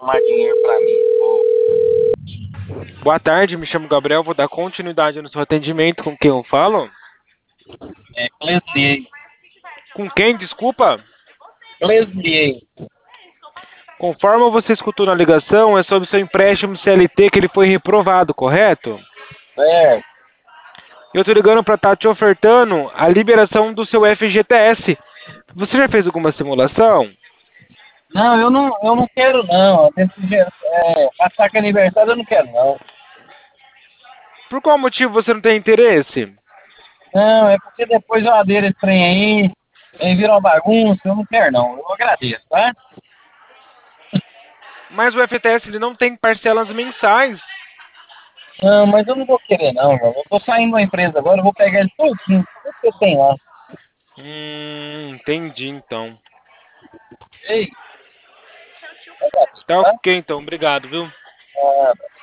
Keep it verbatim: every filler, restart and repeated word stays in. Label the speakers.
Speaker 1: arrumar dinheiro pra mim.
Speaker 2: Boa tarde, me chamo Gabriel, vou dar continuidade no seu atendimento. Com quem eu falo?
Speaker 1: É, Clesniei.
Speaker 2: Com quem, desculpa?
Speaker 1: Clesniei.
Speaker 2: Conforme você escutou na ligação, é sobre seu empréstimo C L T que ele foi reprovado, correto?
Speaker 1: É.
Speaker 2: Eu tô ligando para estar te ofertando a liberação do seu F G T S. Você já fez alguma simulação?
Speaker 1: Não, eu não, eu não quero não. Desse jeito, é, passar com aniversário eu não quero não.
Speaker 2: Por qual motivo você não tem interesse?
Speaker 1: Não, é porque depois eu adeiro esse trem aí, aí vira uma bagunça, eu não quero não. Eu agradeço, tá?
Speaker 2: Mas o F T S ele não tem parcelas mensais.
Speaker 1: Não, mas eu não vou querer não, mano. Eu tô saindo da empresa agora, eu vou pegar ele tudinho, tudo que eu tenho lá.
Speaker 2: Hum, entendi então.
Speaker 1: Ei, agradeço,
Speaker 2: Tá
Speaker 1: tá?
Speaker 2: ok então, obrigado, viu?
Speaker 1: Ah,